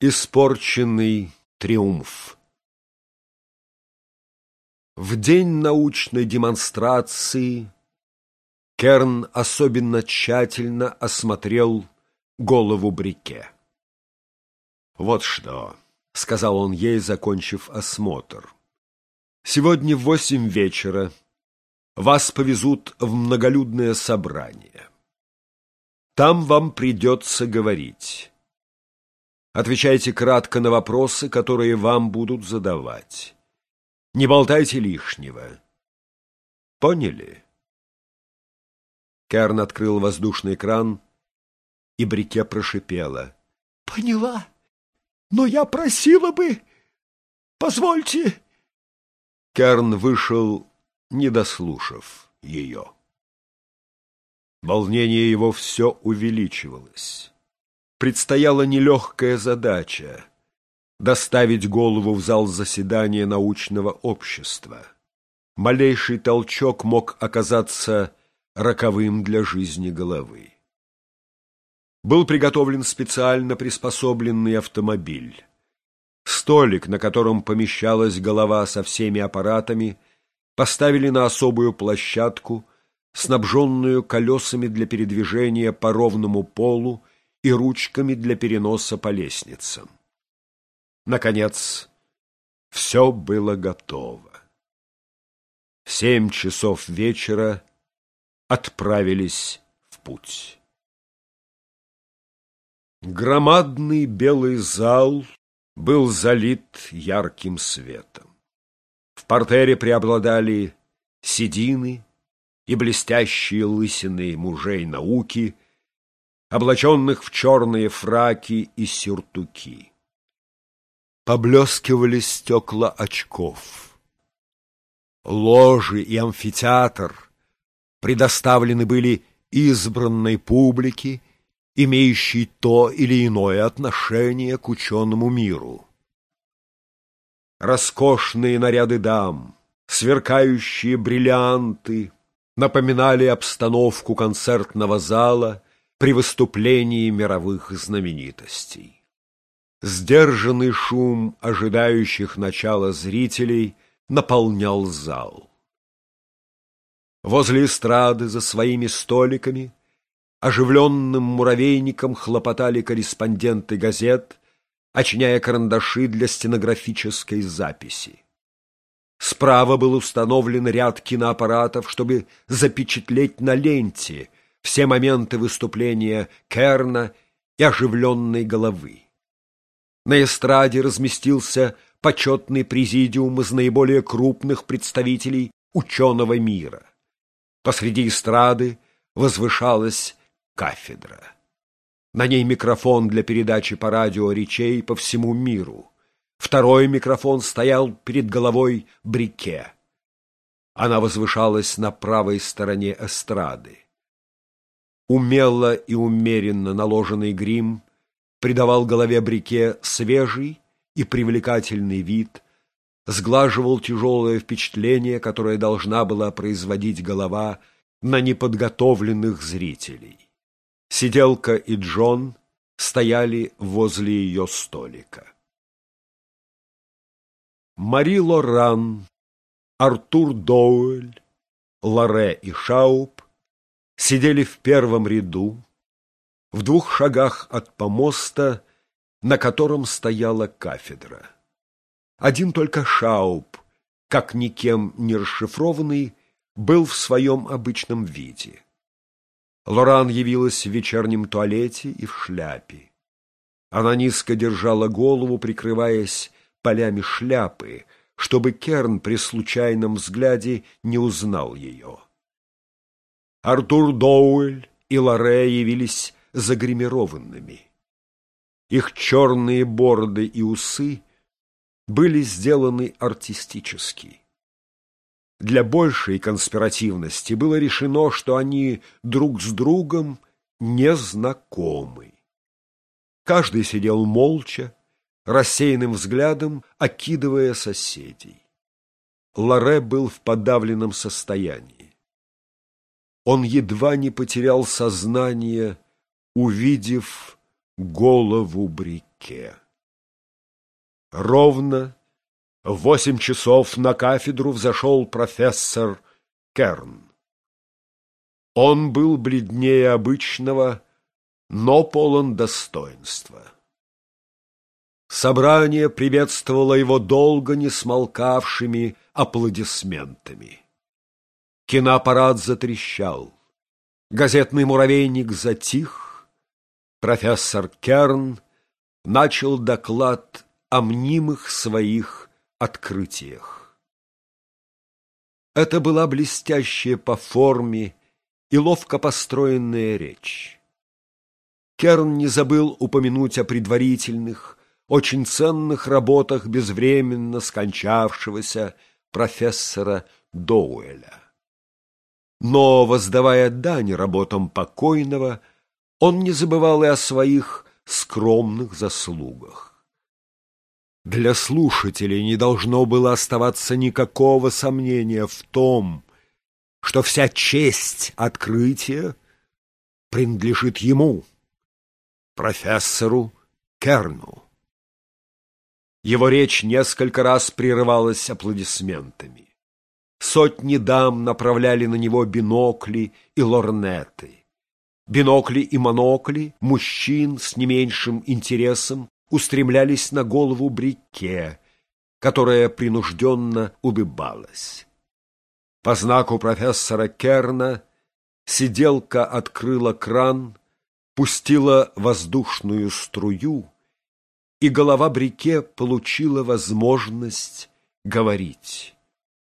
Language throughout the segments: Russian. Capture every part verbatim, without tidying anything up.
Испорченный триумф. В день научной демонстрации Керн особенно тщательно осмотрел голову Брике. «Вот что», — сказал он ей, закончив осмотр, — «сегодня в восемь вечера вас повезут в многолюдное собрание. Там вам придется говорить. Отвечайте кратко на вопросы, которые вам будут задавать. Не болтайте лишнего. Поняли?» Керн открыл воздушный кран, и Брике прошипела: «Поняла, но я просила бы... Позвольте...» Керн вышел, не дослушав ее. Волнение его все увеличивалось. Предстояла нелегкая задача — доставить голову в зал заседания научного общества. Малейший толчок мог оказаться роковым для жизни головы. Был приготовлен специально приспособленный автомобиль. Столик, на котором помещалась голова со всеми аппаратами, поставили на особую площадку, снабженную колесами для передвижения по ровному полу и ручками для переноса по лестницам. Наконец, все было готово. В семь часов вечера отправились в путь. Громадный белый зал был залит ярким светом. В партере преобладали седины и блестящие лысины мужей науки, облаченных в черные фраки и сюртуки. Поблескивали стекла очков. Ложи и амфитеатр предоставлены были избранной публике, имеющей то или иное отношение к ученому миру. Роскошные наряды дам, сверкающие бриллианты напоминали обстановку концертного зала при выступлении мировых знаменитостей. Сдержанный шум ожидающих начала зрителей наполнял зал. Возле эстрады за своими столиками оживленным муравейником хлопотали корреспонденты газет, очиняя карандаши для стенографической записи. Справа был установлен ряд киноаппаратов, чтобы запечатлеть на ленте все моменты выступления Керна и оживленной головы. На эстраде разместился почетный президиум из наиболее крупных представителей ученого мира. Посреди эстрады возвышалась кафедра. На ней микрофон для передачи по радио речей по всему миру. Второй микрофон стоял перед головой Брике. Она возвышалась на правой стороне эстрады. Умело и умеренно наложенный грим придавал голове Брике свежий и привлекательный вид, сглаживал тяжелое впечатление, которое должна была производить голова на неподготовленных зрителей. Сиделка и Джон стояли возле ее столика. Мари Лоран, Артур Доуэль, Лоре и Шауп сидели в первом ряду, в двух шагах от помоста, на котором стояла кафедра. Один только Шауп, как никем не расшифрованный, был в своем обычном виде. Лоран явилась в вечернем туалете и в шляпе. Она низко держала голову, прикрываясь полями шляпы, чтобы Керн при случайном взгляде не узнал ее. Артур Доуэль и Лоре явились загримированными. Их черные бороды и усы были сделаны артистически. Для большей конспиративности было решено, что они друг с другом не знакомы. Каждый сидел молча, рассеянным взглядом окидывая соседей. Лоре был в подавленном состоянии. Он едва не потерял сознание, увидев голову Брике. Ровно в восемь часов на кафедру взошел профессор Керн. Он был бледнее обычного, но полон достоинства. Собрание приветствовало его долго не смолкавшими аплодисментами. Киноаппарат затрещал, газетный муравейник затих, профессор Керн начал доклад о мнимых своих открытиях. Это была блестящая по форме и ловко построенная речь. Керн не забыл упомянуть о предварительных, очень ценных работах безвременно скончавшегося профессора Доуэля. Но, воздавая дань работам покойного, он не забывал и о своих скромных заслугах. Для слушателей не должно было оставаться никакого сомнения в том, что вся честь открытия принадлежит ему, профессору Керну. Его речь несколько раз прерывалась аплодисментами. Сотни дам направляли на него бинокли и лорнеты. Бинокли и монокли мужчин с не меньшим интересом устремлялись на голову Брике, которая принужденно улыбалась. По знаку профессора Керна сиделка открыла кран, пустила воздушную струю, и голова Брике получила возможность говорить.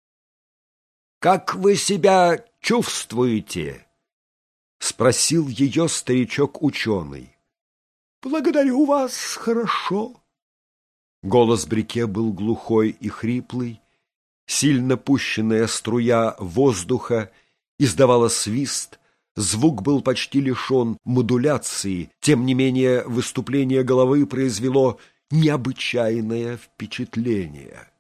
«Как вы себя чувствуете?» — спросил ее старичок-ученый. «Благодарю вас, хорошо». Голос Брике был глухой и хриплый, сильно пущенная струя воздуха издавала свист, звук был почти лишен модуляции, тем не менее выступление головы произвело необычайное впечатление.